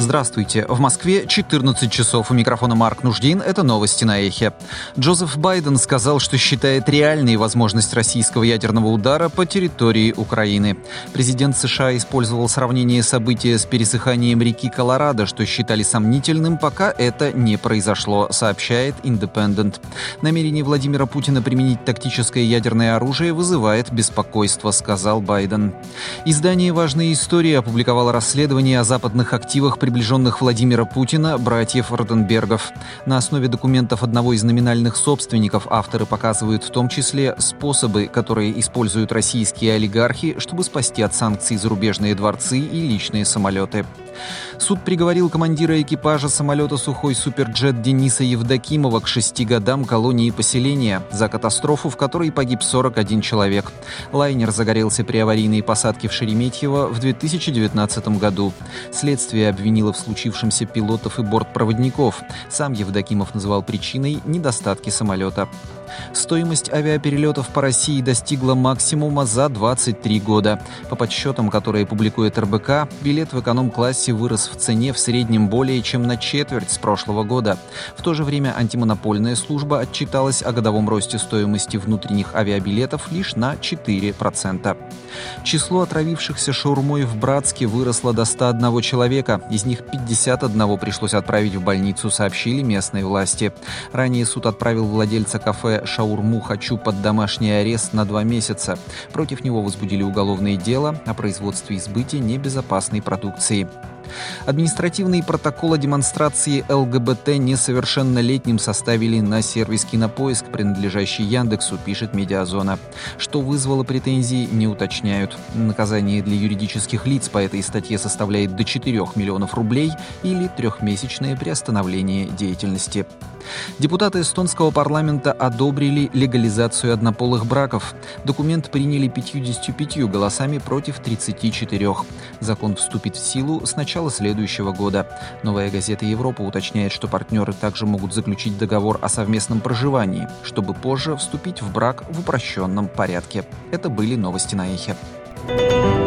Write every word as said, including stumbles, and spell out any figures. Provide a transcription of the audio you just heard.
Здравствуйте. В Москве четырнадцать часов. У микрофона Марк Нуждин. Это новости на Эхе. Джозеф Байден сказал, что считает реальной возможность российского ядерного удара по территории Украины. Президент США использовал сравнение события с пересыханием реки Колорадо, что считали сомнительным, пока это не произошло, сообщает Independent. Намерение Владимира Путина применить тактическое ядерное оружие вызывает беспокойство, сказал Байден. Издание «Важные истории» опубликовало расследование о западных активах, приближенных Владимира Путина, братьев Ротенбергов. На основе документов одного из номинальных собственников авторы показывают в том числе способы, которые используют российские олигархи, чтобы спасти от санкций зарубежные дворцы и личные самолеты. Суд приговорил командира экипажа самолета «Сухой Суперджет» Дениса Евдокимова к шести годам колонии поселения за катастрофу, в которой погиб сорок один человек. Лайнер загорелся при аварийной посадке в Шереметьево в две тысячи девятнадцатом году. Следствие обвинило в случившемся пилотов и бортпроводников. Сам Евдокимов называл причиной недостатки самолета. Стоимость авиаперелетов по России достигла максимума за двадцать три года. По подсчетам, которые публикует эр бэ ка, билет в эконом-классе вырос в цене в среднем более чем на четверть с прошлого года. В то же время антимонопольная служба отчиталась о годовом росте стоимости внутренних авиабилетов лишь на четыре процента. Число отравившихся шаурмой в Братске выросло до ста одного человека. Из них пятьдесят одного пришлось отправить в больницу, сообщили местные власти. Ранее суд отправил владельца кафе «Шаурму хочу» под домашний арест на два месяца. Против него возбудили уголовное дело о производстве и сбытии небезопасной продукции. Административный протокол о демонстрации эл гэ бэ тэ несовершеннолетним составили на сервис «Кинопоиск», принадлежащий Яндексу, пишет Медиазона. Что вызвало претензии, не уточняют. Наказание для юридических лиц по этой статье составляет до четырёх миллионов рублей или трехмесячное приостановление деятельности. Депутаты эстонского парламента одобрили легализацию однополых браков. Документ приняли пятьюдесятью пятью голосами против тридцати четырёх. Закон вступит в силу с начала следующего года. Новая газета «Европа» уточняет, что партнеры также могут заключить договор о совместном проживании, чтобы позже вступить в брак в упрощенном порядке. Это были новости на Эхе.